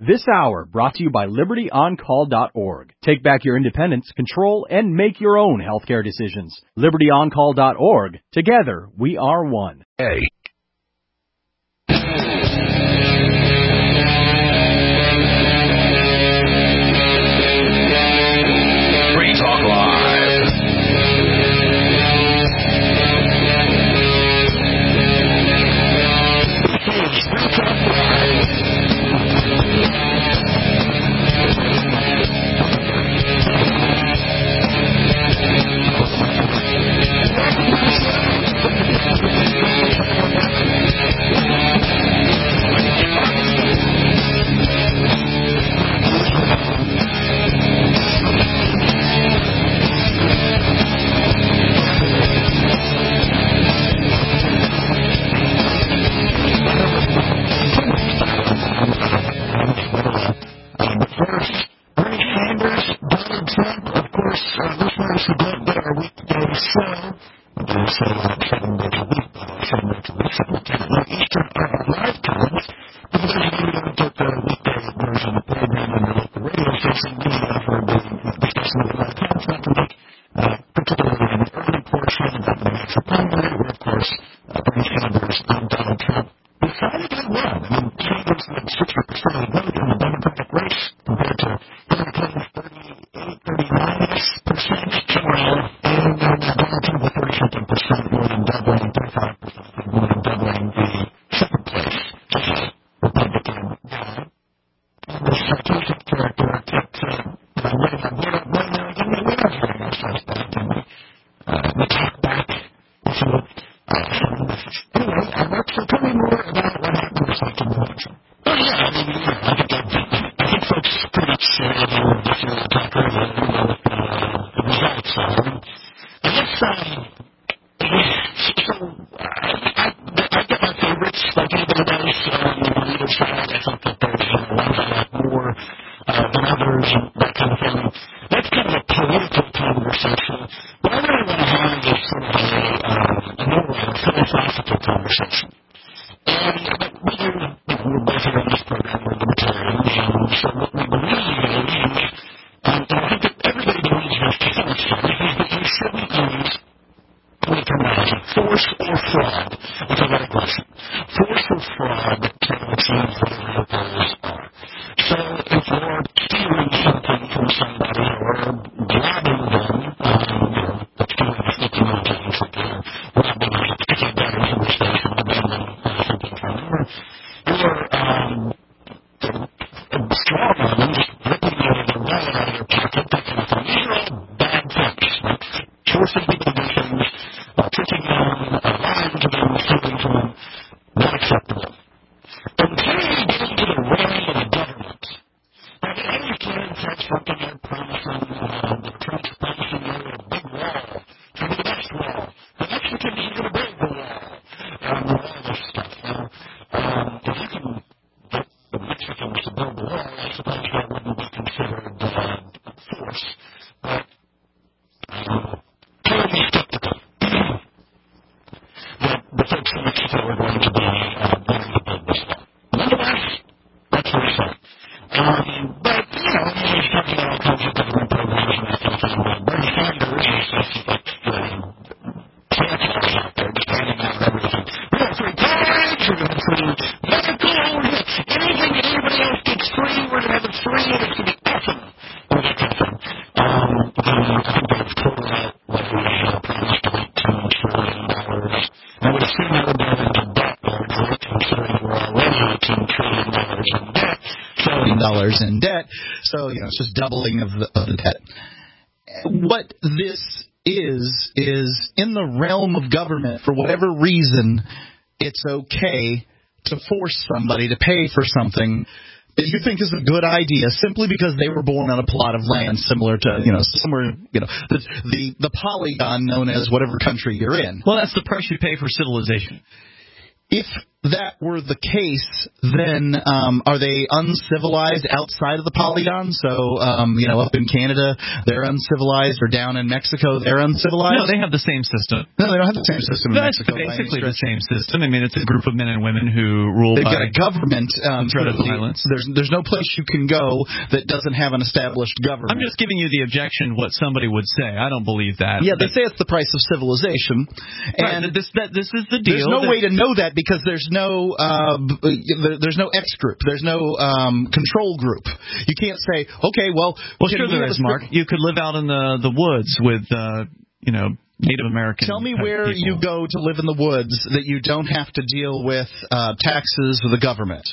This hour brought to you by LibertyOnCall.org. Take back your independence, control, and make your own healthcare decisions. LibertyOnCall.org. Together, we are one. Hey. Free Talk Live. In debt, so it's just doubling of the debt. What this is in the realm of government. For whatever reason, it's okay to force somebody to pay for something that you think is a good idea simply because they were born on a plot of land similar to somewhere the polygon known as whatever country you're in. Well, that's the price you pay for civilization. If that were the case, then are they uncivilized outside of the polygon? So, up in Canada, they're uncivilized, or down in Mexico, they're uncivilized? No, they have the same system. No, they don't have the same system in Mexico. That's basically the same system. I mean, it's a group of men and women who rule They've by got a government. threat of violence. There's no place you can go that doesn't have an established government. I'm just giving you the objection what somebody would say. I don't believe that. Yeah, they say it's the price of civilization. And this is the deal. There's no way to know that because there's no X group. There's no control group. You can't say, okay, well sure there is, Mark. You could live out in the woods with Native American. Tell me where people. you go to live in the woods that you don't have to deal with taxes or the government.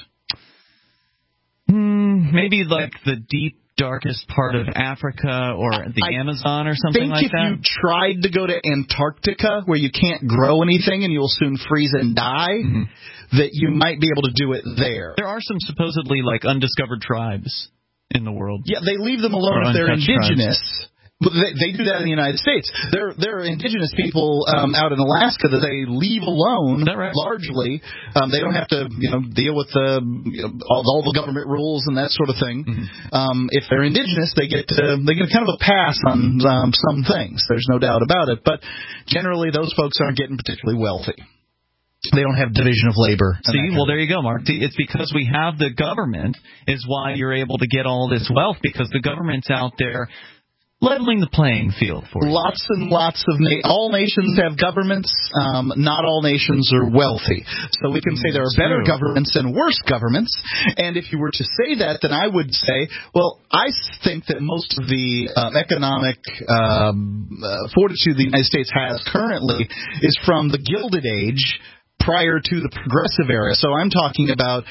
Maybe like the deep, darkest part of Africa or the Amazon or something like that. I think if you tried to go to Antarctica where you can't grow anything and you'll soon freeze and die, that you might be able to do it there. There are some supposedly like undiscovered tribes in the world. Yeah, they leave them alone if they're indigenous. Tribes. But they do that in the United States. There are indigenous people out in Alaska that they leave alone. Is that right? Largely. They don't have to deal with all the government rules and that sort of thing. If they're indigenous, they get kind of a pass on some things. There's no doubt about it. But generally, those folks aren't getting particularly wealthy. They don't have division of labor. See, well, there you go, Mark. It's because we have the government is why you're able to get all this wealth, because the government's out there leveling the playing field for you. Lots and lots of all nations have governments. Not all nations are wealthy. So we can say there are better governments and worse governments. And if you were to say that, then I would say, well, I think that most of the economic fortitude the United States has currently is from the Gilded Age prior to the Progressive Era. So I'm talking about,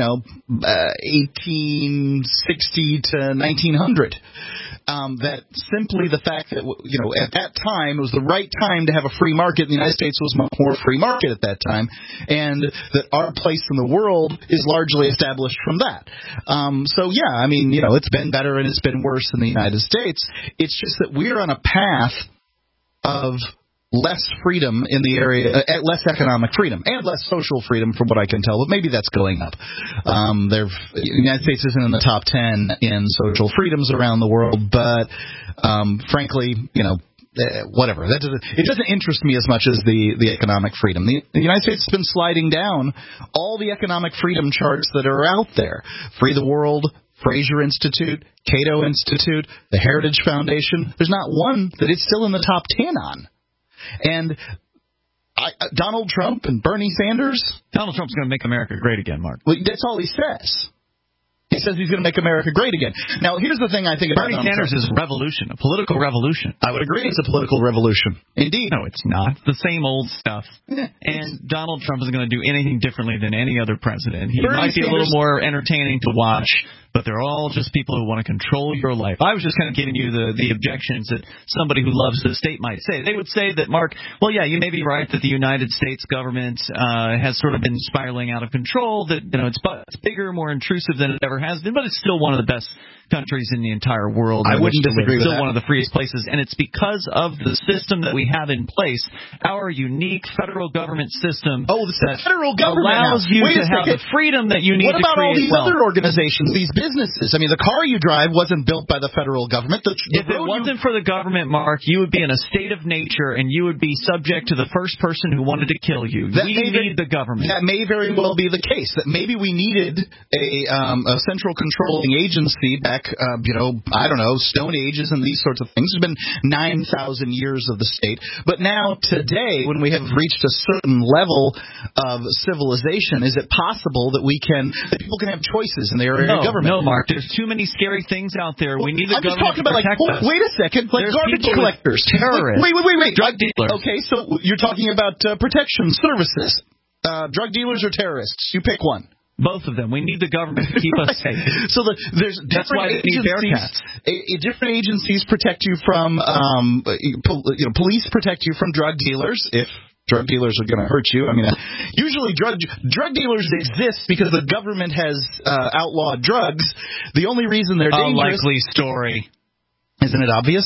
1860 to 1900. That simply the fact that, at that time, it was the right time to have a free market. The United States was much more free market at that time, and that our place in the world is largely established from that. It's been better and it's been worse in the United States. It's just that we're on a path of less freedom in the area, less economic freedom, and less social freedom from what I can tell, but maybe that's going up. The United States isn't in the top 10 in social freedoms around the world, but frankly, whatever. It doesn't interest me as much as the economic freedom. The United States has been sliding down all the economic freedom charts that are out there. Free the World, Fraser Institute, Cato Institute, the Heritage Foundation. There's not one that it's still in the top 10 on. And Donald Trump and Bernie Sanders. Donald Trump's going to make America great again, Mark. Well, that's all he says. He says he's going to make America great again. Now, here's the thing I think about Bernie Sanders is a revolution, a political revolution. I would agree it's a political revolution. Indeed. No, it's not. It's the same old stuff. And Donald Trump isn't going to do anything differently than any other president. He might be a little more entertaining to watch, but they're all just people who want to control your life. I was just kind of giving you the objections that somebody who loves the state might say. They would say that, Mark, well, yeah, you may be right that the United States government has sort of been spiraling out of control, that it's bigger, more intrusive than it ever has been, but it's still one of the best countries in the entire world. I wouldn't disagree with that. Still one of the freest places, and it's because of the system that we have in place, our unique federal government system. Oh, the federal government allows you to have the freedom that you need to create. What about all these other organizations, these businesses? I mean, the car you drive wasn't built by the federal government. If it wasn't for the government, Mark, you would be in a state of nature, and you would be subject to the first person who wanted to kill you. We need the government. That may very well be the case. That maybe we needed a central controlling agency back, Stone Ages and these sorts of things. It's been 9,000 years of the state. But now, today, when we have reached a certain level of civilization, is it possible that people can have choices in the area of government? No, Mark. There's too many scary things out there. We need the government to protect us. Wait a second. Like garbage collectors. Terrorists. Wait. Drug dealers. Okay, so you're talking about protection services. Drug dealers or terrorists? You pick one. Both of them. We need the government to keep us safe. So there's different agencies. Different agencies protect you from police protect you from drug dealers if drug dealers are going to hurt you. I mean, usually drug dealers exist because the government has outlawed drugs. The only reason they're dangerous. Unlikely story. Isn't it obvious?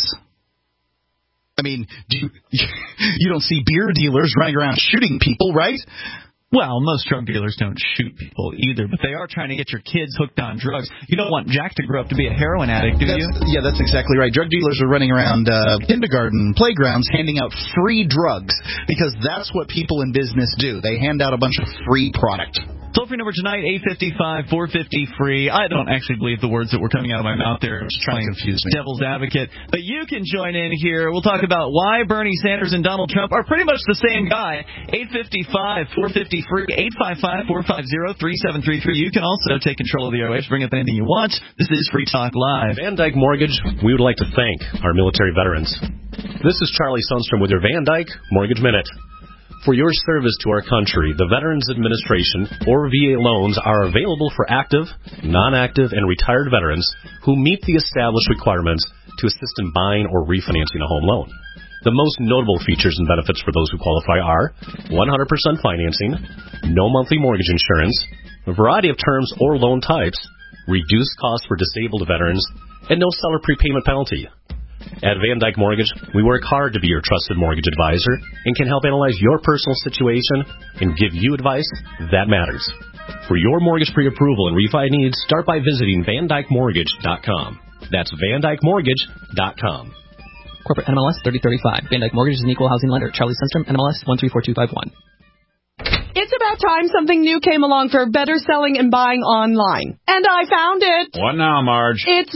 I mean, you don't see beer dealers running around shooting people, right? Well, most drug dealers don't shoot people either, but they are trying to get your kids hooked on drugs. You don't want Jack to grow up to be a heroin addict, do you? Yeah, that's exactly right. Drug dealers are running around kindergarten playgrounds handing out free drugs because that's what people in business do. They hand out a bunch of free product. Toll-free number tonight, 855-450-FREE. I don't actually believe the words that were coming out of my mouth there. Just trying to confuse me. Devil's advocate. But you can join in here. We'll talk about why Bernie Sanders and Donald Trump are pretty much the same guy. 855-450-FREE, 855-450-3733. You can also take control of the airwaves, bring up anything you want. This is Free Talk Live. Van Dyke Mortgage, we would like to thank our military veterans. This is Charlie Sundstrom with your Van Dyke Mortgage Minute. For your service to our country, the Veterans Administration or VA loans are available for active, non-active, and retired veterans who meet the established requirements to assist in buying or refinancing a home loan. The most notable features and benefits for those who qualify are 100% financing, no monthly mortgage insurance, a variety of terms or loan types, reduced costs for disabled veterans, and no seller prepayment penalty. At Van Dyke Mortgage, we work hard to be your trusted mortgage advisor and can help analyze your personal situation and give you advice that matters. For your mortgage pre-approval and refi needs, start by visiting VanDykeMortgage.com. That's VanDykeMortgage.com. Corporate NMLS 3035. Van Dyke Mortgage is an equal housing lender. Charlie Sundstrom, NMLS 134251. It's about time something new came along for better selling and buying online. And I found it. What now, Marge? It's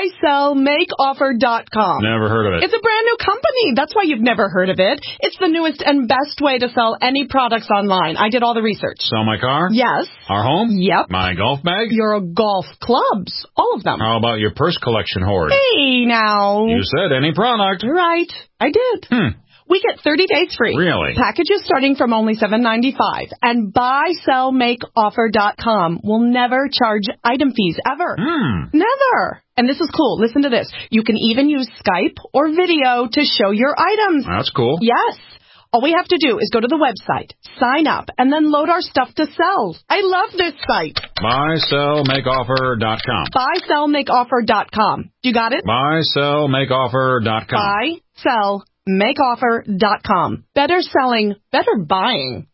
buysellmakeoffer.com. Never heard of it. It's a brand new company. That's why you've never heard of it. It's the newest and best way to sell any products online. I did all the research. Sell my car? Yes. Our home? Yep. My golf bag? Your golf clubs. All of them. How about your purse collection hoard? Hey, now. You said any product. Right. I did. We get 30 days free. Really? Packages starting from only $7.95. And buysellmakeoffer.com will never charge item fees ever. Never. And this is cool. Listen to this. You can even use Skype or video to show your items. That's cool. Yes. All we have to do is go to the website, sign up, and then load our stuff to sell. I love this site. Buysellmakeoffer.com. Buysellmakeoffer.com. You got it? Buysellmakeoffer.com. Buysellmakeoffer.com. Better selling, better buying.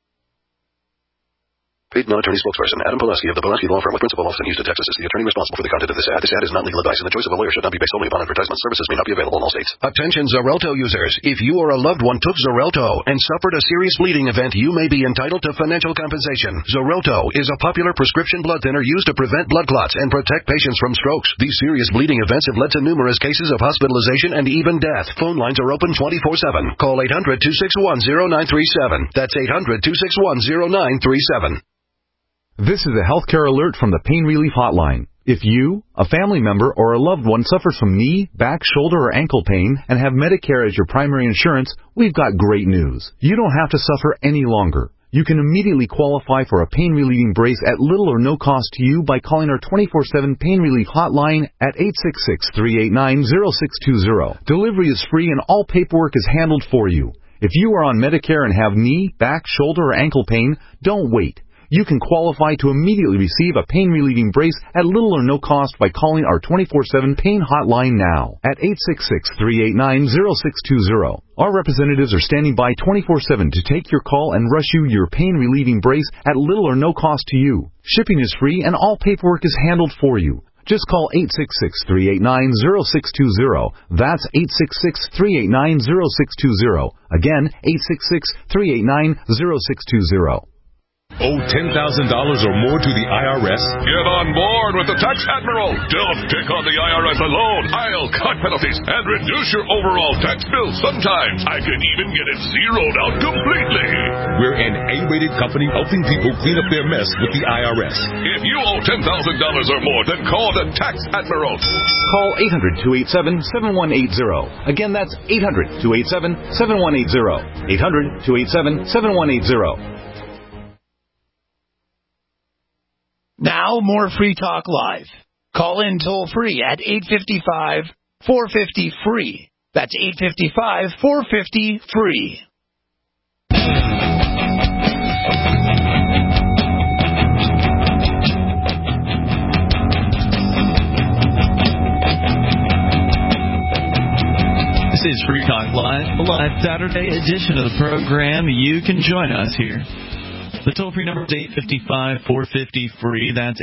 Paid non-attorney spokesperson Adam Pulaski of the Pulaski Law Firm with principal office in Houston, Texas is the attorney responsible for the content of this ad. This ad is not legal advice, and the choice of a lawyer should not be based solely upon advertisement. Services may not be available in all states. Attention Xarelto users. If you or a loved one took Xarelto and suffered a serious bleeding event, you may be entitled to financial compensation. Xarelto is a popular prescription blood thinner used to prevent blood clots and protect patients from strokes. These serious bleeding events have led to numerous cases of hospitalization and even death. Phone lines are open 24/7. Call 800-261-0937. That's 800-261-0937. This is a healthcare alert from the Pain Relief Hotline. If you, a family member, or a loved one suffers from knee, back, shoulder, or ankle pain and have Medicare as your primary insurance, we've got great news. You don't have to suffer any longer. You can immediately qualify for a pain-relieving brace at little or no cost to you by calling our 24/7 Pain Relief Hotline at 866-389-0620. Delivery is free and all paperwork is handled for you. If you are on Medicare and have knee, back, shoulder, or ankle pain, don't wait. You can qualify to immediately receive a pain-relieving brace at little or no cost by calling our 24/7 Pain Hotline now at 866-389-0620. Our representatives are standing by 24/7 to take your call and rush you your pain-relieving brace at little or no cost to you. Shipping is free and all paperwork is handled for you. Just call 866-389-0620. That's 866-389-0620. Again, 866-389-0620. Owe $10,000 or more to the IRS? Get on board with the Tax Admiral. Don't take on the IRS alone. I'll cut penalties and reduce your overall tax bill. Sometimes I can even get it zeroed out completely. We're an A-rated company helping people clean up their mess with the IRS. If you owe $10,000 or more, then call the Tax Admiral. Call 800-287-7180. Again, that's 800-287-7180. 800-287-7180. Now, more Free Talk Live. Call in toll-free at 855-450-FREE. That's 855-450-FREE. This is Free Talk Live, a live Saturday edition of the program. You can join us here. The toll-free number is 855-450-FREE. That's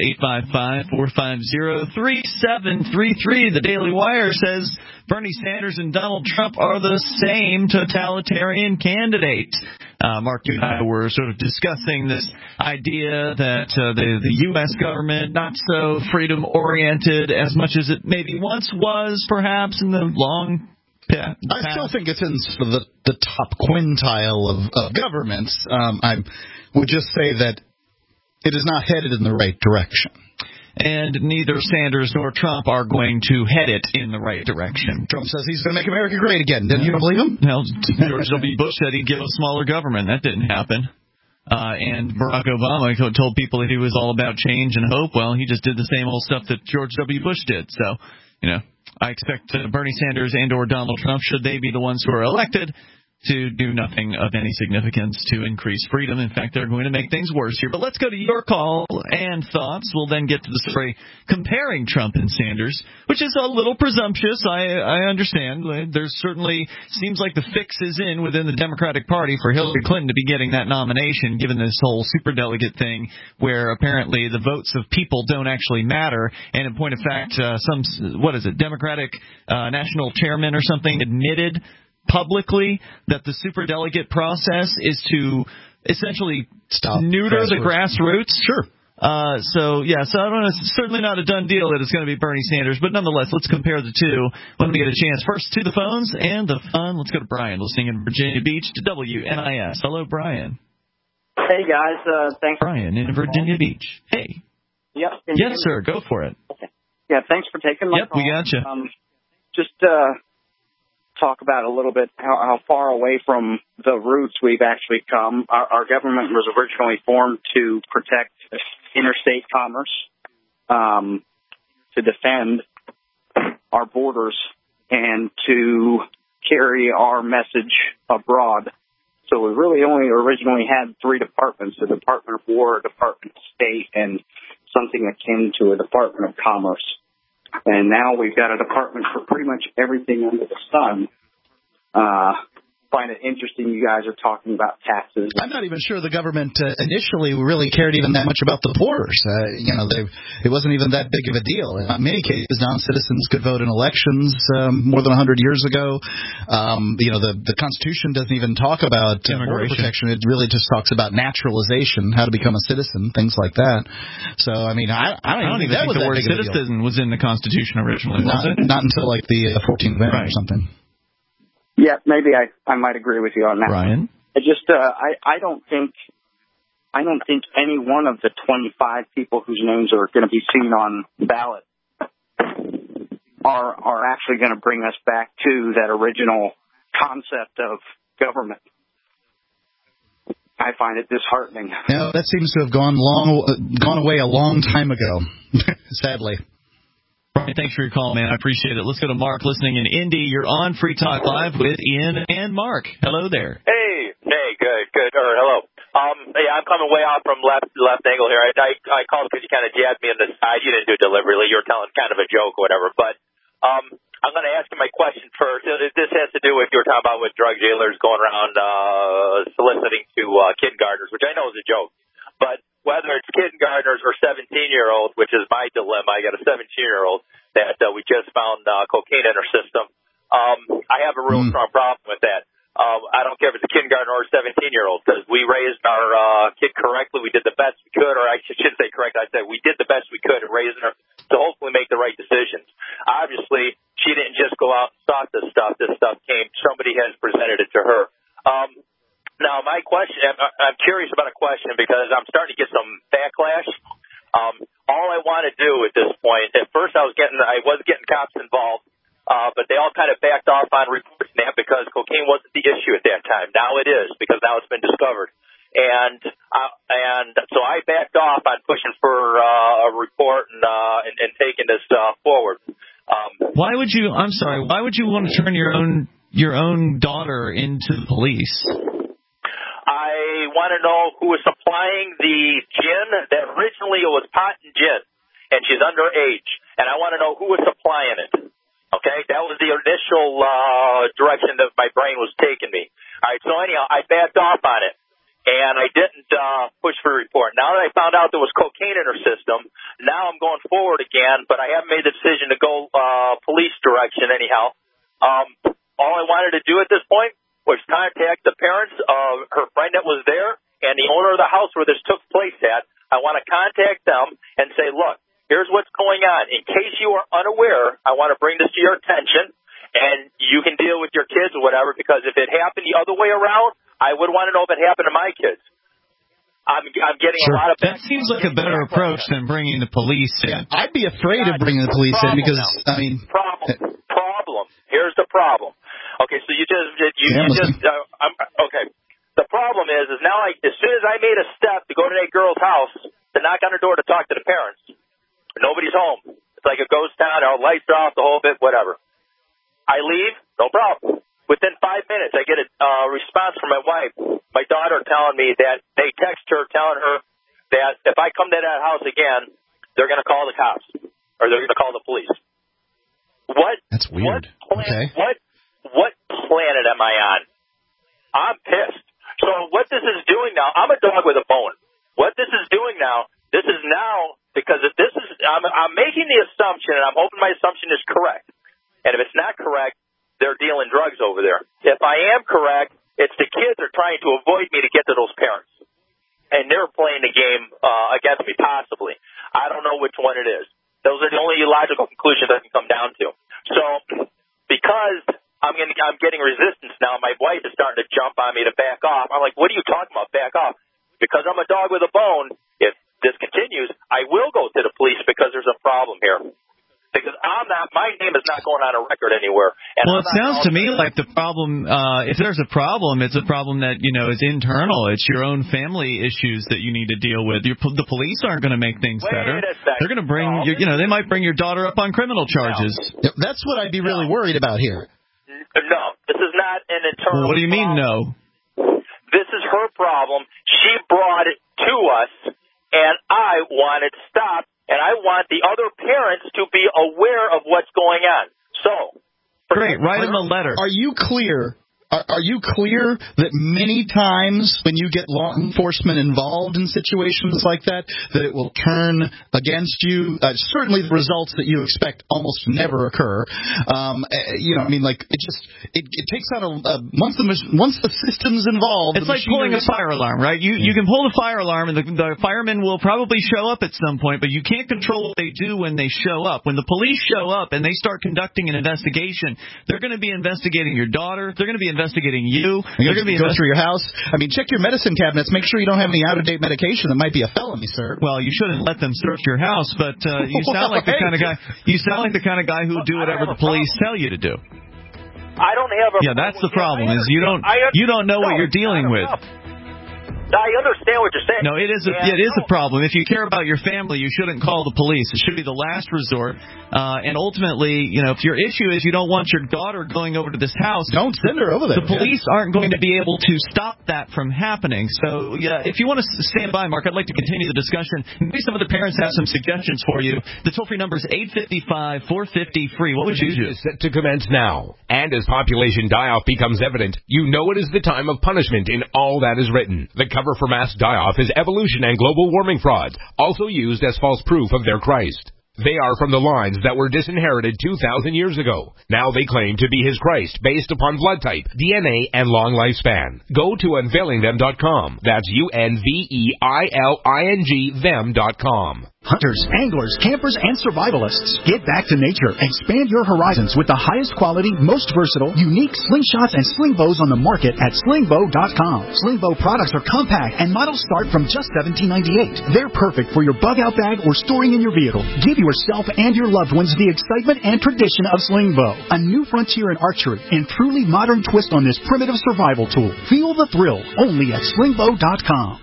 855-450-3733. The Daily Wire says Bernie Sanders and Donald Trump are the same totalitarian candidates. Mark, you and I were sort of discussing this idea that the U.S. government not so freedom-oriented as much as it maybe once was, perhaps, in the long past. I still think it's in sort of the top quintile of governments. I would just say that it is not headed in the right direction. And neither Sanders nor Trump are going to head it in the right direction. Trump says he's going to make America great again. You don't believe him? Well, George W. Bush said he'd give a smaller government. That didn't happen. And Barack Obama told people that he was all about change and hope. Well, he just did the same old stuff that George W. Bush did. So, I expect Bernie Sanders and or Donald Trump, should they be the ones who are elected, to do nothing of any significance to increase freedom. In fact, they're going to make things worse here. But let's go to your call and thoughts. We'll then get to the story comparing Trump and Sanders, which is a little presumptuous. I understand. There's certainly seems like the fix is in within the Democratic Party for Hillary Clinton to be getting that nomination, given this whole superdelegate thing where apparently the votes of people don't actually matter. And in point of fact, Democratic national chairman or something admitted publicly that the superdelegate process is to essentially neuter the grassroots. Sure. So I don't know. It's certainly not a done deal that it's going to be Bernie Sanders, but nonetheless, let's compare the two when we get a chance. First to the phones and the fun. Let's go to Brian, listening in Virginia Beach to WNIS. Hello, Brian. Hey, guys. Thanks. Brian in Virginia Beach. Hey. Yep. Yes, sir. Go for it. Okay. Yeah, thanks for taking my call. We got you. Just talk about a little bit how far away from the roots we've actually come. Our government was originally formed to protect interstate commerce, to defend our borders, and to carry our message abroad. So we really only originally had three departments: the Department of War, a Department of State, and something akin to a Department of Commerce. And now we've got a department for pretty much everything under the sun. Find it interesting you guys are talking about taxes. I'm not even sure the government initially really cared even that much about the borders. It wasn't even that big of a deal. In many cases, non-citizens could vote in elections more than 100 years ago. The Constitution doesn't even talk about border protection. It really just talks about naturalization, how to become a citizen, things like that. So, I mean, I don't even think the word citizen was in the Constitution originally, was it? Not until like the 14th Amendment or something. Yeah, maybe I might agree with you on that. Ryan? I just I don't think any one of the 25 people whose names are going to be seen on the ballot are actually going to bring us back to that original concept of government. I find it disheartening. Yeah, that seems to have gone away a long time ago, sadly. Brian, thanks for your call, man. I appreciate it. Let's go to Mark, listening in Indy. You're on Free Talk Live with Ian and Mark. Hello there. Hey, good. Or hello. I'm coming way off from left angle here. I called because you kind of jabbed me in the side. You didn't do it deliberately. You were telling kind of a joke or whatever. But I'm going to ask you my question first. This has to do with you were talking about with drug jailers going around soliciting to kindergartners, which I know is a joke. But whether it's kindergartners or 17-year-olds, which is my dilemma, I got a 17-year-old that we just found cocaine in her system. I have a real strong problem with that. I don't care if it's a kindergartner or a 17-year-old, because we raised our kid correctly. We did the best we could, or I should say correct. I said we did the best we could in raising her to hopefully make the right decisions. Obviously, she didn't just go out and sought this stuff. This stuff came. Somebody has presented it to her. Now, my question, I'm curious about a question because I'm starting to get some backlash. All I want to do at this point, at first I was getting cops involved, but they all kind of backed off on reporting that because cocaine wasn't the issue at that time. Now it is, because now it's been discovered. And so I backed off on pushing for a report and taking this forward. Why would you want to turn your own daughter into the police? I want to know who was supplying the gin. That originally it was pot and gin, and she's underage. And I want to know who was supplying it. Okay, that was the initial direction that my brain was taking me. All right, so anyhow, I backed off on it, and I didn't push out there was cocaine in her system. Now I'm going forward again, but I haven't made the decision to go police direction anyhow. All I wanted to do at this point was contact the parents of her friend that was there and the owner of the house where this took place at. I want to contact them and say, look, here's what's going on. In case you are unaware, I want to bring this to your attention, and you can deal with your kids or whatever, because if it happened the other way around, I would want to know if it happened to my kids. I'm getting a lot of... That seems like a better approach than bringing the police in. Yeah, I'd be afraid of bringing the police in because, I mean... Problem. Here's the problem. Okay, so okay. The problem is now as soon as I made a step to go to that girl's house, to knock on her door to talk to the parents, nobody's home. It's like a ghost town. Our lights are off, the whole bit, whatever. I leave, no problem. Within 5 minutes, I get a response from my wife, my daughter, telling me that they text her, telling her that if I come to that house again, they're going to call the cops or they're going to call the police. What? That's weird. What planet am I on? I'm pissed. So what this is doing now, I'm a dog with a bone. What this is doing now, because if this is, I'm making the assumption, and I'm hoping my assumption is correct. And if it's not correct, they're dealing drugs over there. If I am correct, it's the kids are trying to avoid me to get to those parents. And they're playing the game against me, possibly. I don't know which one it is. Those are the only logical conclusions I can come down to. So, because I'm getting resistance now, my wife is starting to jump on me to back off. I'm like, what are you talking about, back off? Because I'm a dog with a bone, if this continues, I will go to the police because there's a problem here. Because my name is not going on a record anywhere. Well, it sounds to me like the problem, if there's a problem, it's a problem that, is internal. It's your own family issues that you need to deal with. The police aren't going to make things better. They're going to bring, they might bring your daughter up on criminal charges. No. Yep, that's what I'd be really worried about here. No, this is not an internal What do you mean, no? This is her problem. She brought it to us, and I want it stopped. And I want the other parents to be aware of what's going on. So, great. Write them a letter. Are you clear? Are you clear that many times when you get law enforcement involved in situations like that it will turn against you? Certainly the results that you expect almost never occur. It takes out once the system's involved. It's like pulling a fire alarm, right? You can pull the fire alarm, and the firemen will probably show up at some point, but you can't control what they do when they show up. When the police show up and they start conducting an investigation, they're going to be investigating your daughter. They're going to be investigating you. They're going to go through your house. I mean, check your medicine cabinets. Make sure you don't have any out-of-date medication that might be a felony, sir. Well, you shouldn't let them search your house, but you sound like the kind of guy. You sound like the kind of guy who would do whatever the police tell you to do. I don't have a. Yeah, that's the problem. Is you don't know what you're dealing with. I understand what you're saying. No, it is a problem. If you care about your family, you shouldn't call the police. It should be the last resort. And ultimately, if your issue is you don't want your daughter going over to this house, don't send her over there. The police aren't going to be able to stop that from happening. So, if you want to stand by, Mark, I'd like to continue the discussion. Maybe some of the parents have some suggestions for you. The toll-free number is 855-450-FREE. What would you do? Is set to commence now. And as population die-off becomes evident, you know it is the time of punishment in all that is written. The cover for mass die-off is evolution and global warming frauds, also used as false proof of their Christ. They are from the lines that were disinherited 2,000 years ago. Now they claim to be his Christ based upon blood type, DNA, and long lifespan. Go to unveilingthem.com. That's UNVEILING them.com. Hunters, anglers, campers, and survivalists, get back to nature. Expand your horizons with the highest quality, most versatile, unique slingshots and sling bows on the market at slingbow.com. Sling bow products are compact and models start from just $17.98. They're perfect for your bug-out bag or storing in your vehicle. Give yourself and your loved ones the excitement and tradition of sling bow, a new frontier in archery and truly modern twist on this primitive survival tool. Feel the thrill only at slingbow.com.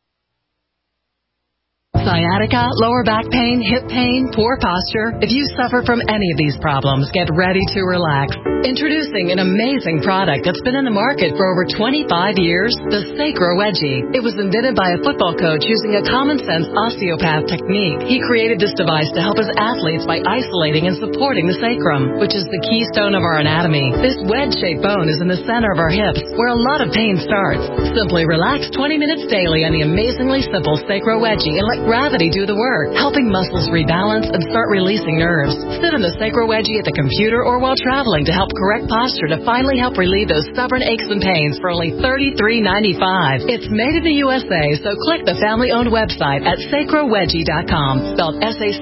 Sciatica, lower back pain, hip pain, poor posture. If you suffer from any of these problems, get ready to relax. Introducing an amazing product that's been in the market for over 25 years, the Sacro Wedgie. It was invented by a football coach using a common-sense osteopath technique. He created this device to help his athletes by isolating and supporting the sacrum, which is the keystone of our anatomy. This wedge-shaped bone is in the center of our hips, where a lot of pain starts. Simply relax 20 minutes daily on the amazingly simple Sacro Wedgie and let gravity do the work, helping muscles rebalance and start releasing nerves. Sit in the Sacro Wedgie at the computer or while traveling to help correct posture to finally help relieve those stubborn aches and pains for only $33.95. It's made in the USA, so click the family-owned website at sacrowedgie.com, spelled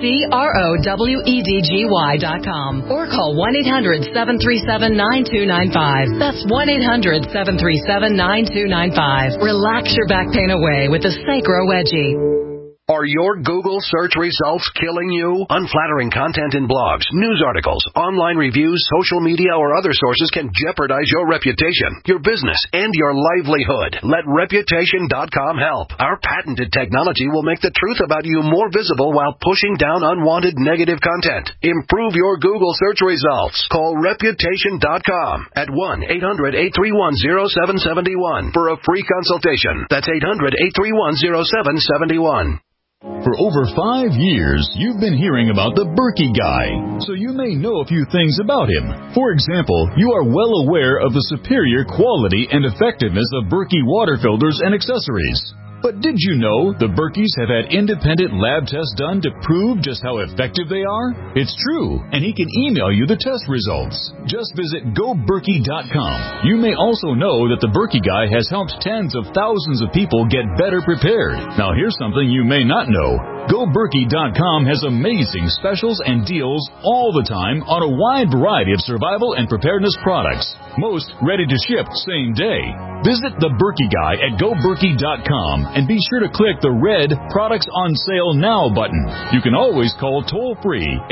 SACROWEDGY.com, or call 1-800-737-9295. That's 1-800-737-9295. Relax your back pain away with the Sacro Wedgie. Are your Google search results killing you? Unflattering content in blogs, news articles, online reviews, social media, or other sources can jeopardize your reputation, your business, and your livelihood. Let Reputation.com help. Our patented technology will make the truth about you more visible while pushing down unwanted negative content. Improve your Google search results. Call Reputation.com at 1-800-831-0771 for a free consultation. That's 800-831-0771. For over 5 years, you've been hearing about the Berkey guy, so you may know a few things about him. For example, you are well aware of the superior quality and effectiveness of Berkey water filters and accessories. But did you know the Berkeys have had independent lab tests done to prove just how effective they are? It's true, and he can email you the test results. Just visit GoBerkey.com. You may also know that the Berkey guy has helped tens of thousands of people get better prepared. Now here's something you may not know. GoBerkey.com has amazing specials and deals all the time on a wide variety of survival and preparedness products. Most ready to ship same day. Visit the Berkey guy at GoBerkey.com and be sure to click the red Products on Sale Now button. You can always call toll-free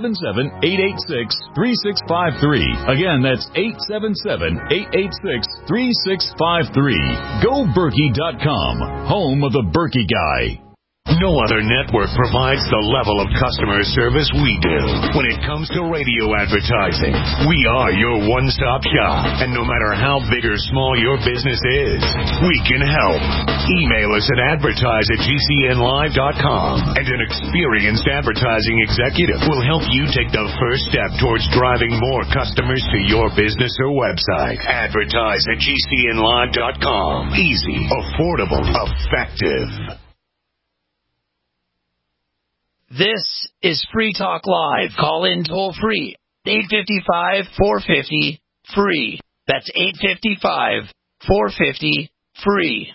877-886-3653. Again, that's 877-886-3653. GoBerkey.com, home of the Berkey guy. No other network provides the level of customer service we do when it comes to radio advertising. We are your one-stop shop, and no matter how big or small your business is, we can help. Email us at advertise@gcnlive.com, and an experienced advertising executive will help you take the first step towards driving more customers to your business or website. Advertise@gcnlive.com. Easy, affordable, effective. This is Free Talk Live. Call in toll free. 855-450-FREE. That's 855-450-FREE.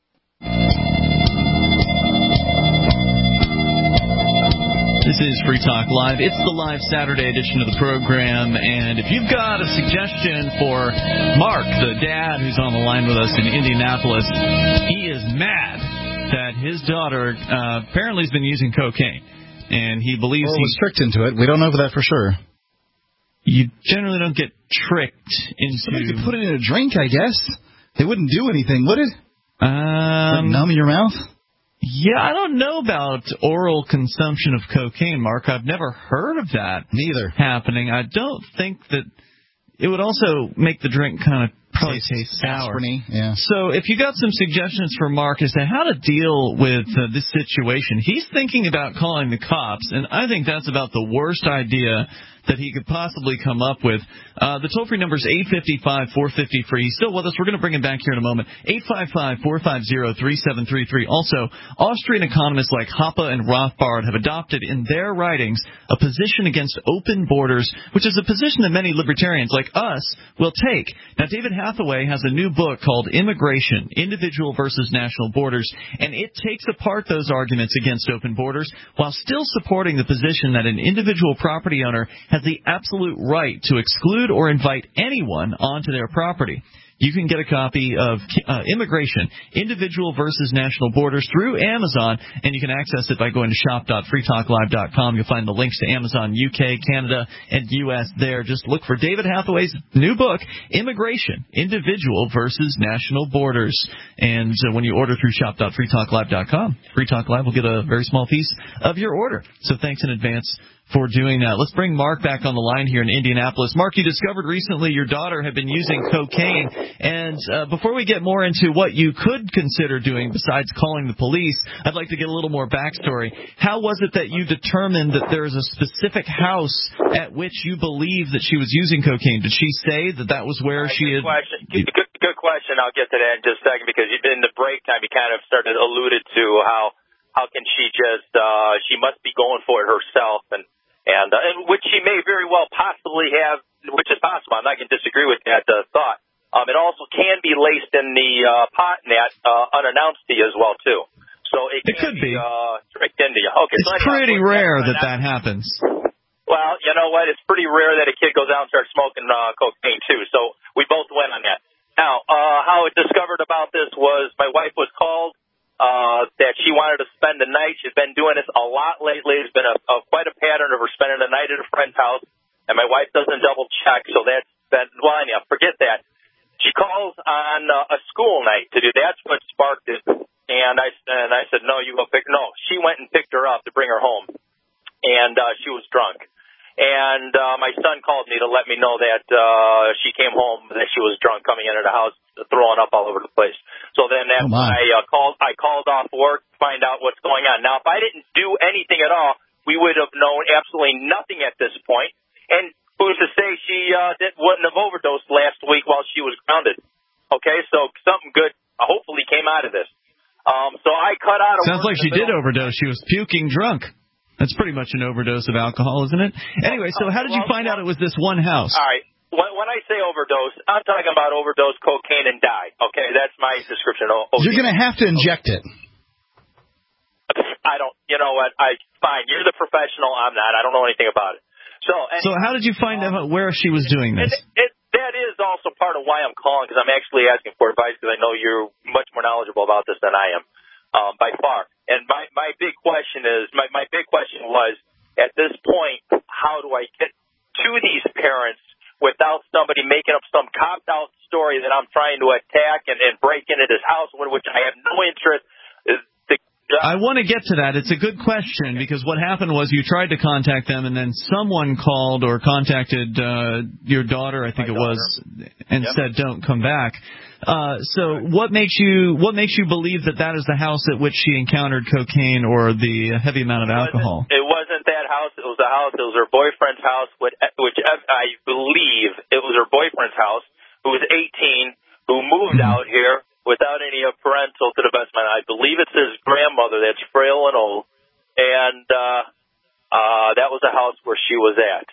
This is Free Talk Live. It's the live Saturday edition of the program, and if you've got a suggestion for Mark, the dad who's on the line with us in Indianapolis, he is mad that his daughter apparently has been using cocaine. And he believes he was tricked into it. We don't know that for sure. You generally don't get tricked into... Somebody could put it in a drink, I guess. It wouldn't do anything, would it? Numb your mouth? Yeah, I don't know about oral consumption of cocaine, Mark. I've never heard of that happening. I don't think that... It would also make the drink kind of probably taste sour. Yeah. So if you got some suggestions for Mark as to how to deal with this situation, he's thinking about calling the cops, and I think that's about the worst idea that he could possibly come up with. The toll-free number is 855-450-FREE. He's still with us. We're going to bring him back here in a moment. 855-450-3733. Also, Austrian economists like Hoppe and Rothbard have adopted in their writings a position against open borders, which is a position that many libertarians like us will take. Now, David Hathaway has a new book called Immigration, Individual versus National Borders, and it takes apart those arguments against open borders while still supporting the position that an individual property owner has the absolute right to exclude or invite anyone onto their property. You can get a copy of Immigration, Individual versus National Borders through Amazon, and you can access it by going to shop.freetalklive.com. You'll find the links to Amazon UK, Canada, and U.S. there. Just look for David Hathaway's new book, Immigration, Individual versus National Borders. And when you order through shop.freetalklive.com, Free Talk Live will get a very small piece of your order. So thanks in advance for doing that. Let's bring Mark back on the line here in Indianapolis. Mark, you discovered recently your daughter had been using cocaine. And before we get more into what you could consider doing besides calling the police, I'd like to get a little more backstory. How was it that you determined that there is a specific house at which you believe that she was using cocaine? Did she say that that was where she had... Good question. I'll get to that in just a second, because in the break time you kind of alluded to how how can she just she must be going for it herself, and which she may very well possibly have, which is possible. I'm not going to disagree with that thought. It also can be laced in the pot net unannounced to you as well too. So it could be tricked into you. Okay, it's pretty rare that happens. Well, you know what? It's pretty rare that a kid goes out and starts smoking cocaine too. So we both went on that. Now, how it discovered about this was my wife was called that she wanted to spend the night. She's been doing this a lot lately. It's been quite a pattern of her spending the night at a friend's house, and my wife doesn't double check. So that's been forget that. She calls on a school night to do. That's what sparked it. And I said, no, you go pick. No, she went and picked her up to bring her home, and she was drunk. And my son called me to let me know that she came home, that she was drunk, coming into the house, throwing up all over the place. So then I called off work to find out what's going on. Now, if I didn't do anything at all, we would have known absolutely nothing at this point. And who's to say she wouldn't have overdosed last week while she was grounded? Okay, so something good hopefully came out of this. So I cut out. Sounds like she did overdose. She was puking drunk. That's pretty much an overdose of alcohol, isn't it? Anyway, so how did you find out it was this one house? All right. When I say overdose, I'm talking about overdose, cocaine, and die. Okay, that's my description. You're going to have to inject it. I don't. You know what? Fine. You're the professional. I'm not. I don't know anything about it. So how did you find out where she was doing this? That is also part of why I'm calling, because I'm actually asking for advice, because I know you're much more knowledgeable about this than I am, by far. And my big question is, my big question was, at this point, how do I get to these parents without somebody making up some copped-out story that I'm trying to attack and break into this house, which I have no interest. I want to get to that. It's a good question, because what happened was you tried to contact them, and then someone called or contacted your daughter, I think it was, and said, "Don't come back." So what makes you believe that is the house at which she encountered cocaine or the heavy amount of alcohol? It wasn't that house. It was the house. It was her boyfriend's house, which I believe it was her boyfriend's house, who was 18, who moved out here without any parental, to the best of my knowledge. I believe it's his grandmother that's frail and old, and that was the house where she was at.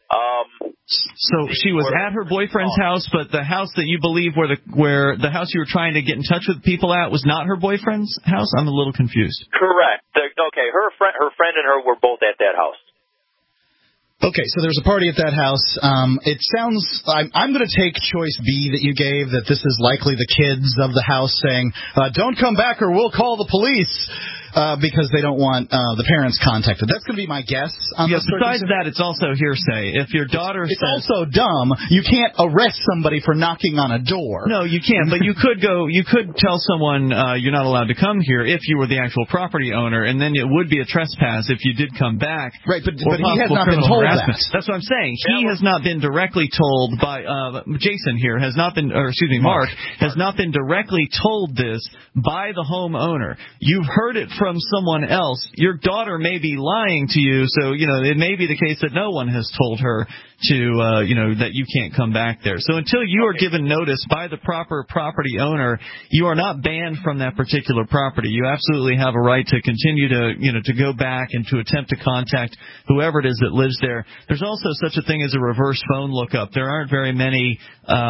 So she was at her boyfriend's house, but the house that you believe where the house you were trying to get in touch with people at was not her boyfriend's house? I'm a little confused. Correct. Okay, her friend and her were both at that house. Okay, so there's a party at that house. It sounds, I'm going to take choice B that you gave, that this is likely the kids of the house saying, don't come back or we'll call the police, because they don't want the parents contacted. That's going to be my guess. Besides that, it's also hearsay. If your daughter It's also dumb. You can't arrest somebody for knocking on a door. No, you can't, but you could tell someone you're not allowed to come here if you were the actual property owner, and then it would be a trespass if you did come back. Right, but he has not been told that. That's what I'm saying. He has not been directly told by Jason here Mark has not been directly told this by the homeowner. You've heard it from someone else. Your daughter may be lying to you, so it may be the case that no one has told her to that you can't come back there. So until you are given notice by the proper property owner, you are not banned from that particular property. You absolutely have a right to continue to go back and to attempt to contact whoever it is that lives there. There's also such a thing as a reverse phone lookup. There aren't very many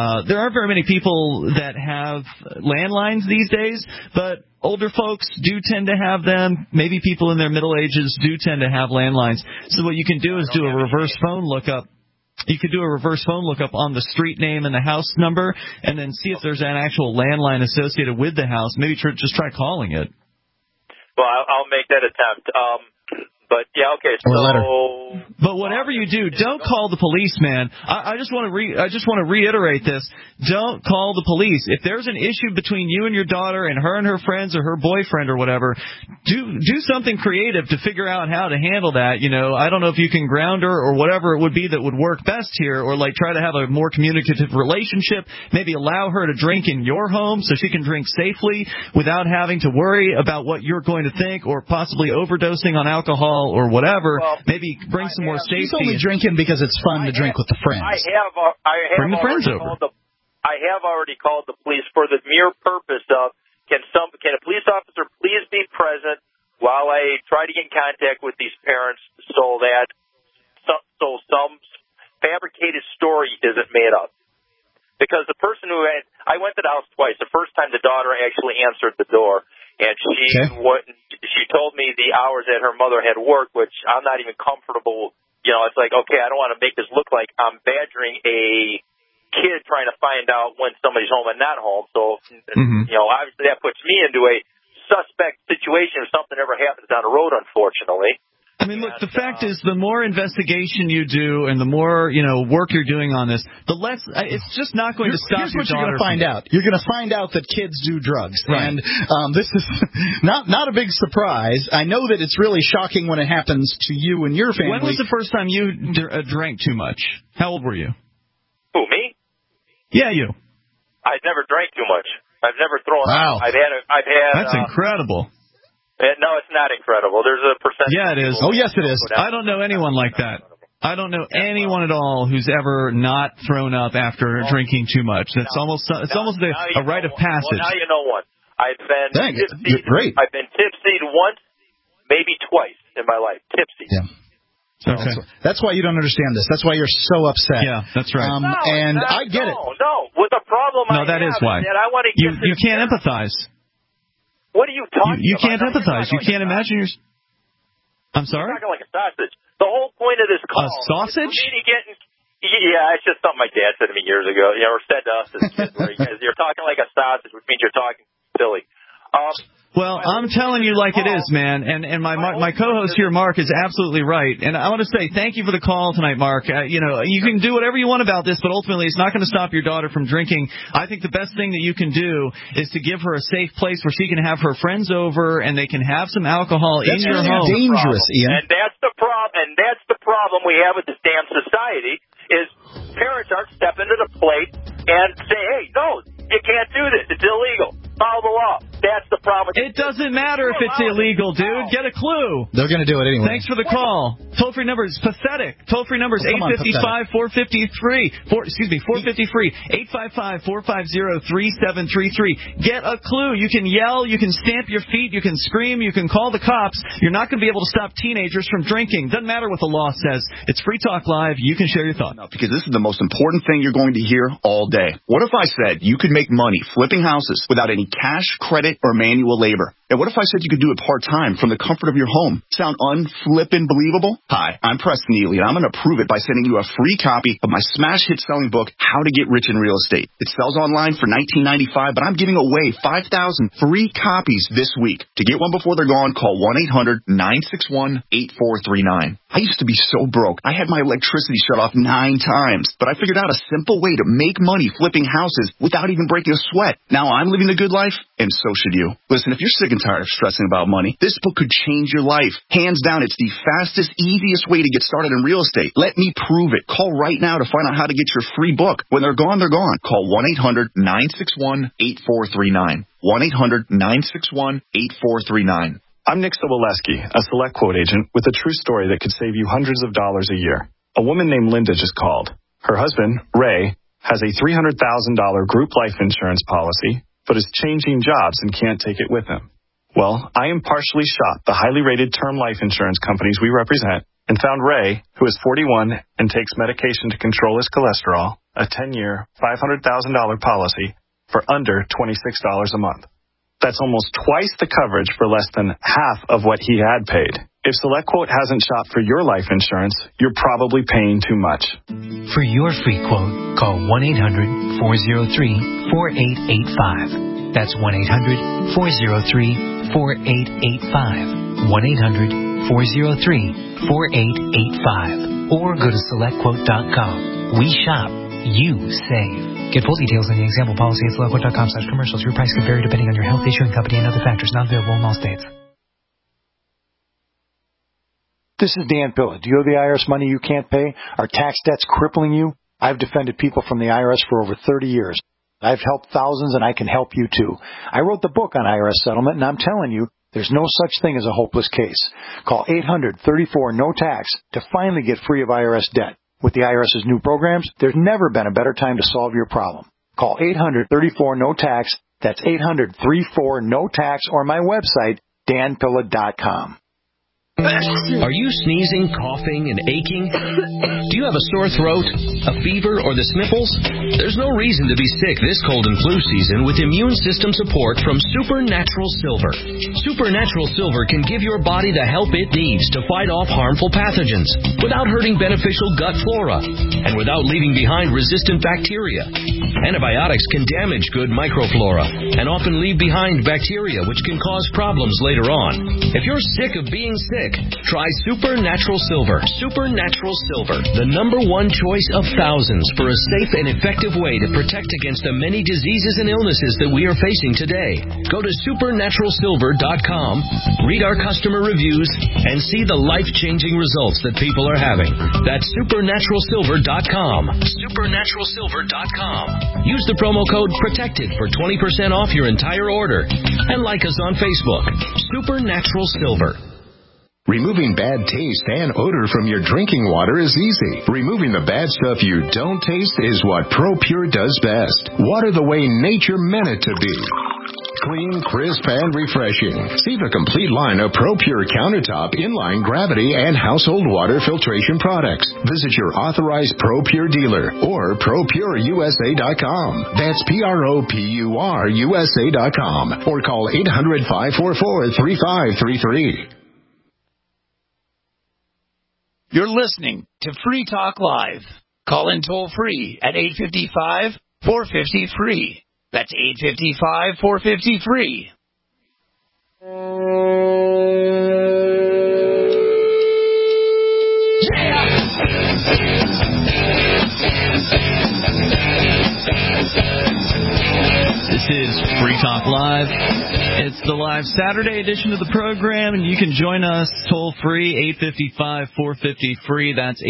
people that have landlines these days, but older folks do tend to have them. Maybe people in their middle ages do tend to have landlines. So what you can do is do a reverse phone lookup. You could do a reverse phone lookup on the street name and the house number, and then see if there's an actual landline associated with the house. Maybe just try calling it. Well, I'll make that attempt. But yeah, okay. So, but whatever you do, don't call the police, man. I just want to reiterate this. Don't call the police. If there's an issue between you and your daughter and her friends or her boyfriend or whatever, do something creative to figure out how to handle that. I don't know if you can ground her or whatever it would be that would work best here, or try to have a more communicative relationship. Maybe allow her to drink in your home so she can drink safely without having to worry about what you're going to think, or possibly overdosing on alcohol or whatever. Maybe bring some more safety. He's only drinking because it's fun to drink with the friends. I have bring the friends over. I have already called the police for the mere purpose of can a police officer please be present while I try to get in contact with these parents so that some fabricated story isn't made up. Because the person I went to the house twice. The first time the daughter actually answered the door, and she told me the hours that her mother had worked, which I'm not even comfortable. It's like, okay, I don't want to make this look like I'm badgering a kid trying to find out when somebody's home and not home. So, obviously that puts me into a suspect situation if something ever happens down the road, unfortunately. I mean, look, the fact is, the more investigation you do and the more, work you're doing on this, the less, it's just not going to stop your daughter. Here's what you're going to find out. You're going to find out that kids do drugs. Right. And this is not a big surprise. I know that it's really shocking when it happens to you and your family. When was the first time you drank too much? How old were you? Who, me? Yeah, you. I've never drank too much. I've never thrown up. I've had. That's incredible. No, it's not incredible. There's a percentage. Yeah, it is. Oh, yes, it is. I don't know anyone like that. I don't know anyone at all who's ever not thrown up after drinking too much. It's almost a rite of passage. Well, now you know one. I've been tipsy. Great. I've been tipsy once, maybe twice in my life. Tipsy. Yeah. Okay. That's why you don't understand this. That's why you're so upset. Yeah, that's right. I get it. No. With the problem that is why. that I want to get you can't empathize. What are you talking about? You can't empathize. You can't imagine your... I'm sorry? You're talking like a sausage. The whole point of this call... A sausage? Yeah, it's just something my dad said to me years ago, or said to us as kids, where you're talking like a sausage, which means you're talking silly. Well, I'm telling you like it is, man. And my co-host here, Mark, is absolutely right. And I want to say thank you for the call tonight, Mark. You can do whatever you want about this, but ultimately it's not going to stop your daughter from drinking. I think the best thing that you can do is to give her a safe place where she can have her friends over and they can have some alcohol in your home. That's dangerous, Ian. And that's the problem. And that's the problem we have with this damn society is parents aren't stepping to the plate and say, hey, no, you can't do this. It's illegal. Follow the law. That's the problem. It doesn't matter if it's illegal, dude. Get a clue. They're going to do it anyway. Thanks for the call. Toll-free number is pathetic. Toll-free number is 855-453. 453. 855-450-3733. Get a clue. You can yell. You can stamp your feet. You can scream. You can call the cops. You're not going to be able to stop teenagers from drinking. Doesn't matter what the law says. It's Free Talk Live. You can share your thoughts. Because this is the most important thing you're going to hear all day. What if I said you could make money flipping houses without any cash, credit, or manual labor? And what if I said you could do it part-time from the comfort of your home? Sound unflippin' believable? Hi, I'm Preston Neely, and I'm going to prove it by sending you a free copy of my smash hit selling book, How to Get Rich in Real Estate. It sells online for $19.95, but I'm giving away 5,000 free copies this week. To get one before they're gone, call 1-800-961-8439. I used to be so broke. I had my electricity shut off 9 times, but I figured out a simple way to make money flipping houses without even breaking a sweat. Now I'm living the good life, and so should you. Listen, if you're sick and tired of stressing about money, this book could change your life. Hands down, it's the fastest, easiest way to get started in real estate. Let me prove it. Call right now to find out how to get your free book. When they're gone, they're gone. Call 1-800-961-8439. 1-800-961-8439. I'm Nick Soboleski, a Select Quote agent with a true story that could save you hundreds of dollars a year. A woman named Linda just called. Her husband, Ray, has a $300,000 group life insurance policy, but is changing jobs and can't take it with him. Well, I impartially shopped the highly rated term life insurance companies we represent and found Ray, who is 41 and takes medication to control his cholesterol, a 10-year, $500,000 policy for under $26 a month. That's almost twice the coverage for less than half of what he had paid. If SelectQuote hasn't shopped for your life insurance, you're probably paying too much. For your free quote, call 1-800-403-4885. That's 1-800-403-4885. 1-800-403-4885. Or go to SelectQuote.com. We shop, you save. Get full details on the example policy at SelectQuote.com/commercials. Your price can vary depending on your health, issuing company, and other factors. Not available in all states. This is Dan Pilla. Do you owe the IRS money you can't pay? Are tax debts crippling you? I've defended people from the IRS for over 30 years. I've helped thousands, and I can help you too. I wrote the book on IRS settlement, and I'm telling you, there's no such thing as a hopeless case. Call 800-34-NO-TAX to finally get free of IRS debt. With the IRS's new programs, there's never been a better time to solve your problem. Call 800-34-NO-TAX. That's 800-34-NO-TAX, or my website, danpilla.com. Are you sneezing, coughing, and aching? Do you have a sore throat, a fever, or the sniffles? There's no reason to be sick this cold and flu season with immune system support from Supernatural Silver. Supernatural Silver can give your body the help it needs to fight off harmful pathogens without hurting beneficial gut flora and without leaving behind resistant bacteria. Antibiotics can damage good microflora and often leave behind bacteria which can cause problems later on. If you're sick of being sick, try Supernatural Silver. Supernatural Silver, the #1 choice of thousands for a safe and effective way to protect against the many diseases and illnesses that we are facing today. Go to supernaturalsilver.com, read our customer reviews, and see the life-changing results that people are having. That's supernaturalsilver.com. Supernaturalsilver.com. Use the promo code PROTECTED for 20% off your entire order. And like us on Facebook. Supernatural Silver. Removing bad taste and odor from your drinking water is easy. Removing the bad stuff you don't taste is what ProPure does best. Water the way nature meant it to be. Clean, crisp, and refreshing. See the complete line of ProPure countertop, inline, gravity, and household water filtration products. Visit your authorized ProPure dealer or ProPureUSA.com. That's ProPureUSA.com. Or call 800-544-3533. You're listening to Free Talk Live. Call in toll free at 855-450-FREE. That's 855-450-FREE. This is Free Talk Live. It's the live Saturday edition of the program, and you can join us toll-free, 855-450-FREE. That's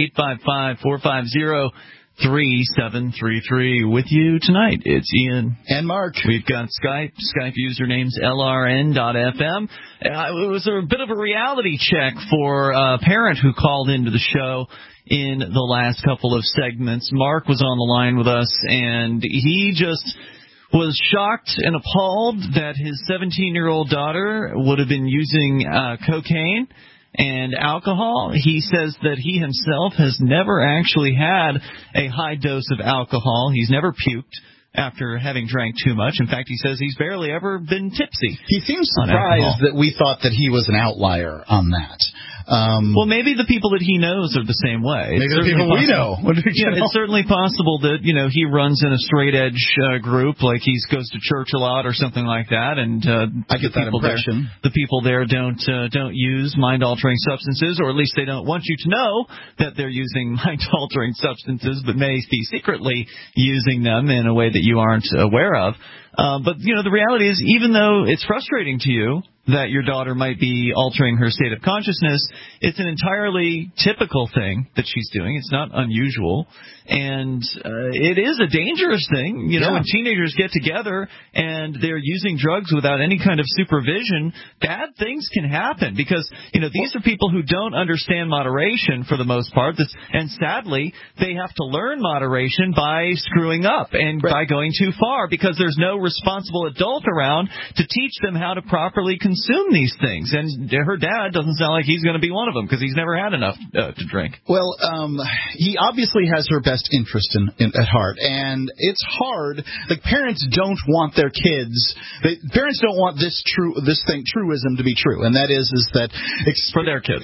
855-450-3733. With you tonight, it's Ian. And Mark. We've got Skype. Skype username's LRN.FM. It was a bit of a reality check for a parent who called into the show in the last couple of segments. Mark was on the line with us, and he just was shocked and appalled that his 17-year-old daughter would have been using cocaine and alcohol. He says that he himself has never actually had a high dose of alcohol. He's never puked after having drank too much. In fact, he says he's barely ever been tipsy. He seems surprised that we thought that he was an outlier on that. Well, maybe the people that he knows are the same way. Maybe the people we know. It's certainly possible that, he runs in a straight edge group, like he goes to church a lot or something like that, and I get that impression. The people there don't use mind-altering substances, or at least they don't want you to know that they're using mind-altering substances, but may be secretly using them in a way that you aren't aware of. But the reality is, even though it's frustrating to you that your daughter might be altering her state of consciousness, it's an entirely typical thing that she's doing. It's not unusual. And it is a dangerous thing. When teenagers get together and they're using drugs without any kind of supervision, bad things can happen because, these are people who don't understand moderation for the most part. And sadly, they have to learn moderation by screwing up and by going too far because there's no responsible adult around to teach them how to properly consume these things. And her dad doesn't sound like he's going to be one of them because he's never had enough to drink. Well, he obviously has her best interest at heart, and it's hard. Like, parents don't want their kids. Parents don't want this truism to be true, and that is that for their kids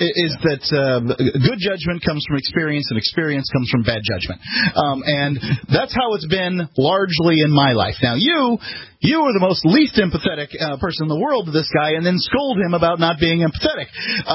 good judgment comes from experience, and experience comes from bad judgment. And that's how it's been largely in my life. Now, you are the most least empathetic person in the world to this guy, and then scold him about not being empathetic.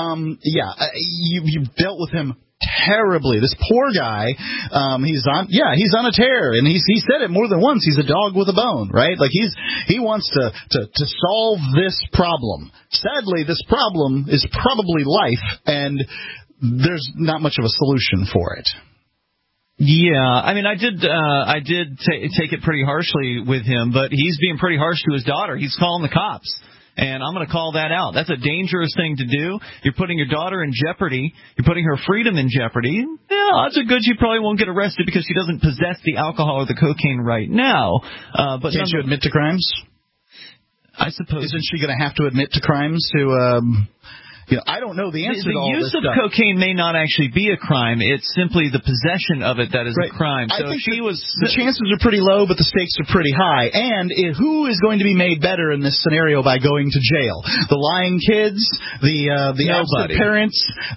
You've dealt with him terribly. This poor guy, he's on a tear, and he said it more than once. He's a dog with a bone, right? Like he wants to solve this problem. Sadly, this problem is probably life, and there's not much of a solution for it. Yeah, I mean, I did take it pretty harshly with him, but he's being pretty harsh to his daughter. He's calling the cops. And I'm going to call that out. That's a dangerous thing to do. You're putting your daughter in jeopardy. You're putting her freedom in jeopardy. Yeah, odds are good she probably won't get arrested because she doesn't possess the alcohol or the cocaine right now. But can't you admit to crimes? I suppose. Isn't she going to have to admit to crimes to? I don't know the answer to all this stuff. The use of cocaine may not actually be a crime. It's simply the possession of it that is a crime. So I think the chances are pretty low, but the stakes are pretty high. And who is going to be made better in this scenario by going to jail? The lying kids, the absent parents,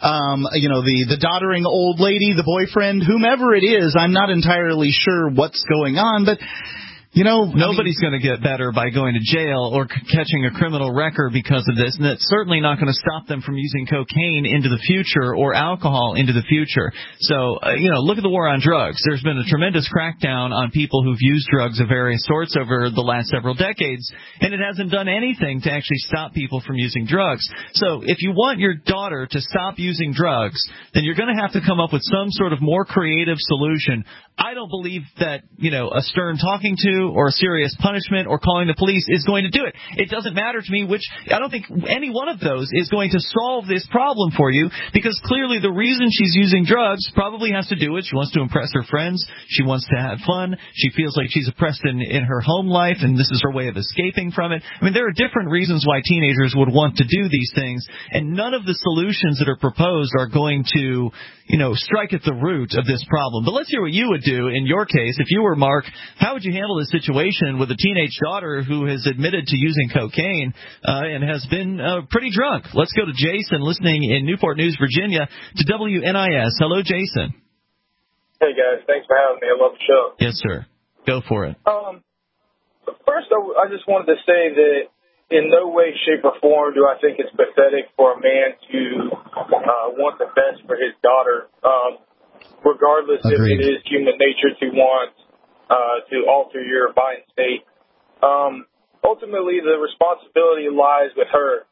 the doddering old lady, the boyfriend, whomever it is. I'm not entirely sure what's going on, but. Nobody's going to get better by going to jail or catching a criminal record because of this, and it's certainly not going to stop them from using cocaine into the future or alcohol into the future. So, look at the war on drugs. There's been a tremendous crackdown on people who've used drugs of various sorts over the last several decades, and it hasn't done anything to actually stop people from using drugs. So, if you want your daughter to stop using drugs, then you're going to have to come up with some sort of more creative solution. I don't believe that, a stern talking to or a serious punishment or calling the police is going to do it. It doesn't matter to me I don't think any one of those is going to solve this problem for you, because clearly the reason she's using drugs probably has to do with she wants to impress her friends, she wants to have fun, she feels like she's oppressed in her home life, and this is her way of escaping from it. I mean, there are different reasons why teenagers would want to do these things, and none of the solutions that are proposed are going to, strike at the root of this problem. But let's hear what you would do in your case. If you were Mark, how would you handle this situation with a teenage daughter who has admitted to using cocaine and has been pretty drunk? Let's go to Jason, listening in Newport News, Virginia, to WNIS. Hello, Jason. Hey, guys. Thanks for having me. I love the show. Yes, sir. Go for it. First, I just wanted to say that in no way, shape, or form do I think it's pathetic for a man to want the best for his daughter, regardless Agreed. if it is human nature to want to alter your mind state. Ultimately, the responsibility lies with her.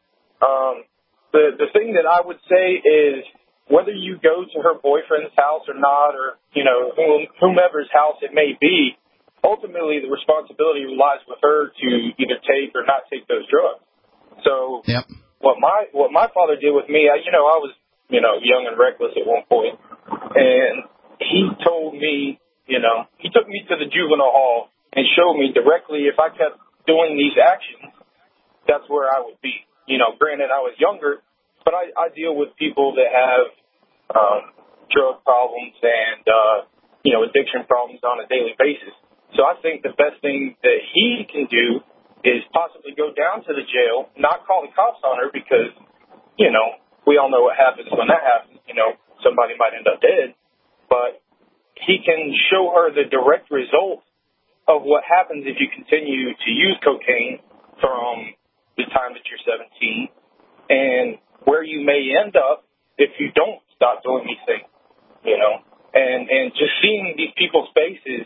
The thing that I would say is whether you go to her boyfriend's house or not, or whomever's house it may be, ultimately the responsibility lies with her to either take or not take those drugs. So what my father did with me, I was young and reckless at one point, and he told me, he took me to the juvenile hall and showed me directly if I kept doing these actions, that's where I would be. Granted, I was younger, but I deal with people that have drug problems and, addiction problems on a daily basis. So I think the best thing that he can do is possibly go down to the jail, not call the cops on her because, we all know what happens when that happens. Somebody might end up dead. But he can show her the direct result of what happens if you continue to use cocaine from the time that you're 17 and where you may end up if you don't stop doing these things, And just seeing these people's faces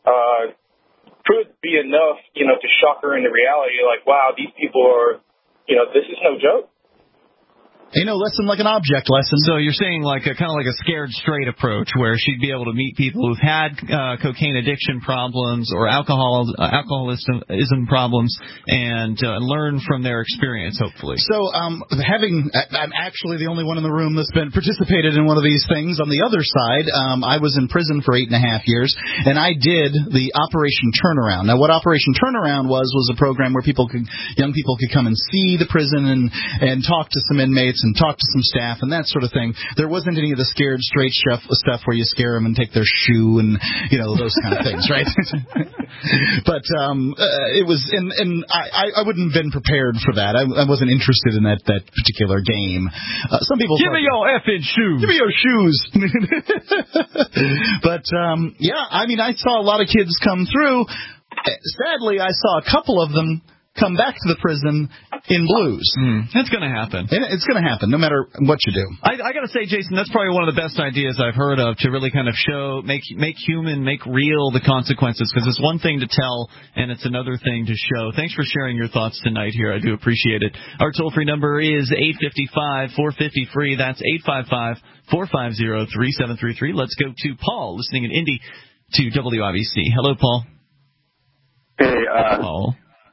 could be enough, to shock her into reality, like, wow, these people are, this is no joke. Lesson like an object lesson. So you're saying like a kind of like a scared straight approach, where she'd be able to meet people who've had cocaine addiction problems or alcoholism problems and learn from their experience, hopefully. So I'm actually the only one in the room that's been participated in one of these things. On the other side, I was in prison for 8.5 years, and I did the Operation Turnaround. Now, what Operation Turnaround was a program where young people could come and see the prison and talk to some inmates and talk to some staff and that sort of thing. There wasn't any of the scared straight stuff where you scare them and take their shoe and those kind of things, right? But it was, and I wouldn't have been prepared for that. I wasn't interested in that particular game. Some people give me your effing shoes. Give me your shoes. But I saw a lot of kids come through. Sadly, I saw a couple of them come back to the prison in blues. That's going to happen. It's going to happen, no matter what you do. I got to say, Jason, that's probably one of the best ideas I've heard of to really kind of make real the consequences, because it's one thing to tell and it's another thing to show. Thanks for sharing your thoughts tonight here. I do appreciate it. Our toll-free number is 855-450-FREE. That's 855-450-3733. Let's go to Paul, listening in Indy to WIBC. Hello, Paul. Hey, Paul.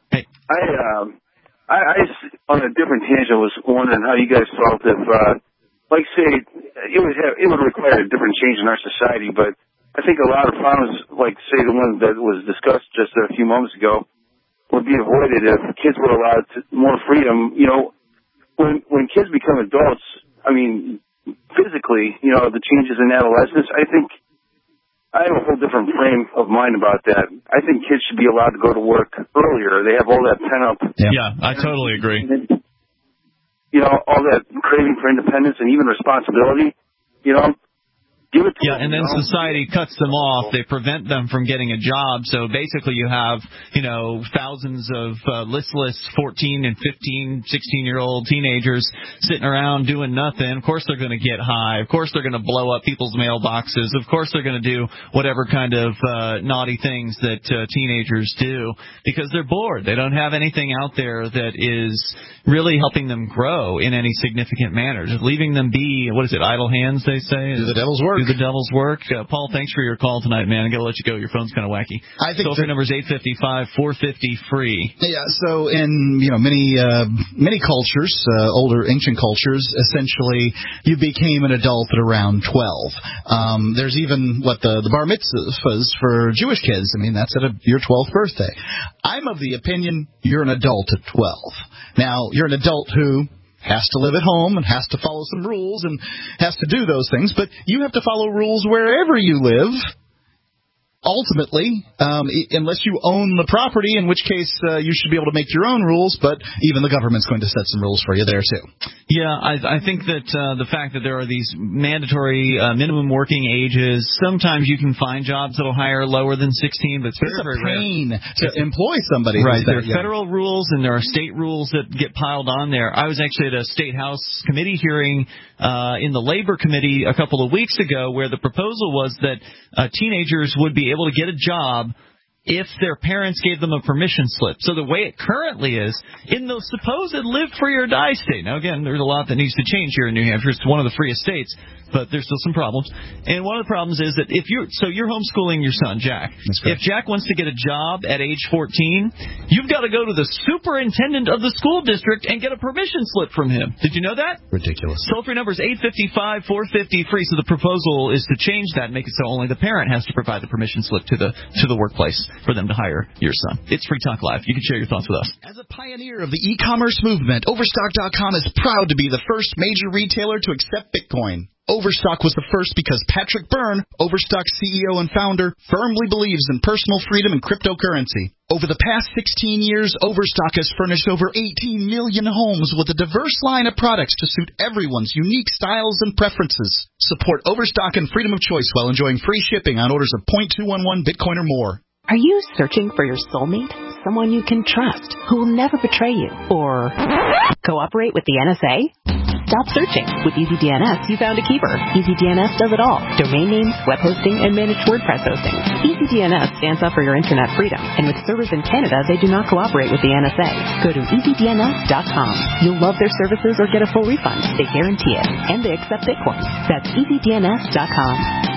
I on a different tangent was wondering how you guys felt if, say, it would require a different change in our society, but I think a lot of problems, like, say, the one that was discussed just a few moments ago, would be avoided if kids were allowed more freedom. You know, when kids become adults, I mean, physically, you know, the changes in adolescence, I think I have a whole different frame of mind about that. I think kids should be allowed to go to work earlier. They have all that pent-up. Yeah, I totally agree. You know, all that craving for independence and even responsibility, you know. Yeah, and then society cuts them off. They prevent them from getting a job. So basically you have, you know, thousands of listless 14 and 15, 16-year-old teenagers sitting around doing nothing. Of course they're going to get high. Of course they're going to blow up people's mailboxes. Of course they're going to do whatever kind of naughty things that teenagers do because they're bored. They don't have anything out there that is really helping them grow in any significant manner. Just leaving them be, what is it, idle hands, they say? Do the devil's work. Do the devil's work. Paul, thanks for your call tonight, man. I got to let you go. Your phone's kind of wacky. I think toll-free number is 855-450-FREE. Yeah, so in, you know, many cultures, older ancient cultures, essentially you became an adult at around 12. There's even what the bar mitzvahs for Jewish kids. I mean, that's at your 12th birthday. I'm of the opinion you're an adult at 12. Now, you're an adult who has to live at home and has to follow some rules and has to do those things, but you have to follow rules wherever you live. Ultimately, unless you own the property, in which case you should be able to make your own rules, but even the government's going to set some rules for you there, too. Yeah, I think that the fact that there are these mandatory minimum working ages, sometimes you can find jobs that will hire lower than 16, but it's very, very pain to employ somebody. Right, there are federal rules and there are state rules that get piled on there. I was actually at a State House committee hearing in the Labor Committee a couple of weeks ago where the proposal was that teenagers would be able to get a job if their parents gave them a permission slip. So the way it currently is, in the supposed live free or die state, now again, there's a lot that needs to change here in New Hampshire. It's one of the freest states, but there's still some problems. And one of the problems is that if you're homeschooling your son, Jack. If Jack wants to get a job at age 14, you've got to go to the superintendent of the school district and get a permission slip from him. Did you know that? Ridiculous. Toll-free number is 855-450-FREE. So the proposal is to change that and make it so only the parent has to provide the permission slip to the workplace for them to hire your son. It's Free Talk Live. You can share your thoughts with us. As a pioneer of the e-commerce movement, Overstock.com is proud to be the first major retailer to accept Bitcoin. Overstock was the first because Patrick Byrne, Overstock's CEO and founder, firmly believes in personal freedom and cryptocurrency. Over the past 16 years, Overstock has furnished over 18 million homes with a diverse line of products to suit everyone's unique styles and preferences. Support Overstock and freedom of choice while enjoying free shipping on orders of 0.211 Bitcoin or more. Are you searching for your soulmate? Someone you can trust, who will never betray you, or cooperate with the NSA? Stop searching. With EasyDNS, you found a keeper. EasyDNS does it all. Domain names, web hosting, and managed WordPress hosting. EasyDNS stands up for your internet freedom, and with servers in Canada, they do not cooperate with the NSA. Go to EasyDNS.com. You'll love their services or get a full refund. They guarantee it, and they accept Bitcoin. That's EasyDNS.com.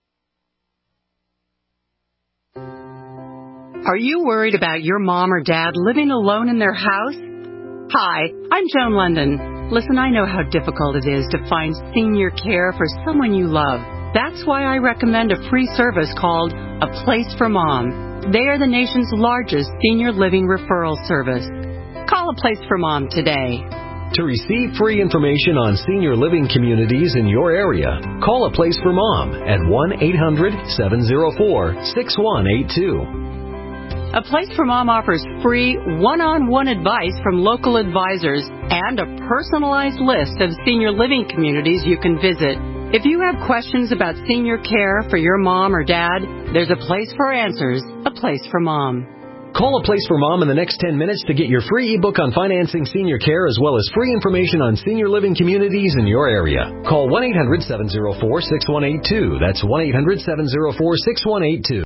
Are you worried about your mom or dad living alone in their house? Hi, I'm Joan London. Listen, I know how difficult it is to find senior care for someone you love. That's why I recommend a free service called A Place for Mom. They are the nation's largest senior living referral service. Call A Place for Mom today. To receive free information on senior living communities in your area, call A Place for Mom at 1-800-704-6182. A Place for Mom offers free one-on-one advice from local advisors and a personalized list of senior living communities you can visit. If you have questions about senior care for your mom or dad, there's a place for answers, A Place for Mom. Call A Place for Mom in the next 10 minutes to get your free ebook on financing senior care as well as free information on senior living communities in your area. Call 1-800-704-6182. That's 1-800-704-6182.